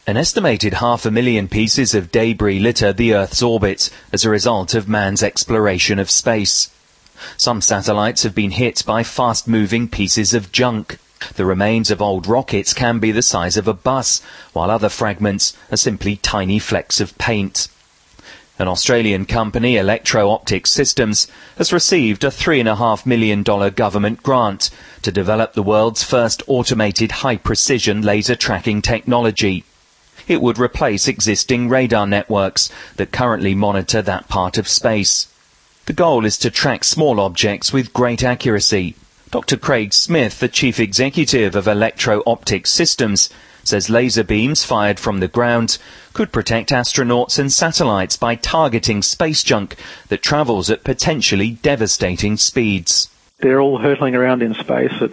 An estimated 500,000 pieces of debris litter the Earth's orbit as a result of man's exploration of space. Some satellites have been hit by fast-moving pieces of junk. The remains of old rockets can be the size of a bus, while other fragments are simply tiny flecks of paint. An Australian company, Electro-Optic Systems, has received a $3.5 million government grant to develop the world's first automated high-precision laser tracking technology. It would replace existing radar networks that currently monitor that part of space. The goal is to track small objects with great accuracy. Dr. Craig Smith, the chief executive of Electro-Optic Systems, says laser beams fired from the ground could protect astronauts and satellites by targeting space junk that travels at potentially devastating speeds. They're all hurtling around in space at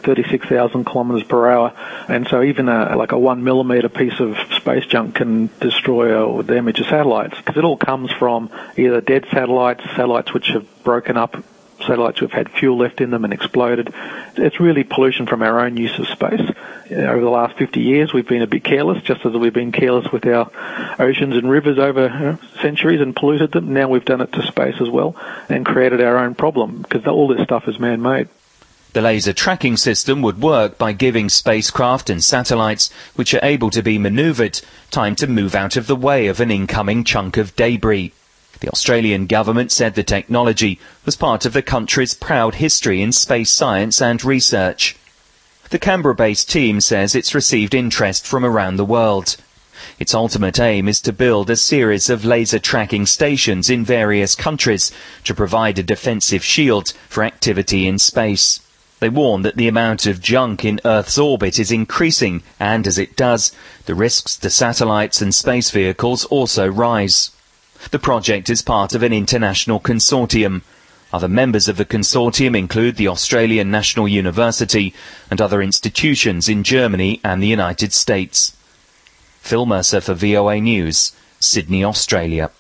36,000 kilometres per hour, and so even a 1 millimetre piece of space junk can destroy or damage a satellites, because it all comes from either dead satellites, satellites which have broken up, satellites which have had fuel left in them and exploded. It's really pollution from our own use of space. Over the last 50 years, we've been a bit careless, just as we've been careless with our oceans and rivers over centuries and polluted them. Now we've done it to space as well and created our own problem, because all this stuff is man-made. The laser tracking system would work by giving spacecraft and satellites, which are able to be manoeuvred, time to move out of the way of an incoming chunk of debris. The Australian government said the technology was part of the country's proud history in space science and research. The Canberra-based team says it's received interest from around the world. Its ultimate aim is to build a series of laser tracking stations in various countries to provide a defensive shield for activity in space. They warn that the amount of junk in Earth's orbit is increasing, and as it does, the risks to satellites and space vehicles also rise. The project is part of an international consortium. Other members of the consortium include the Australian National University and other institutions in Germany and the United States. Phil Mercer for VOA News, Sydney, Australia.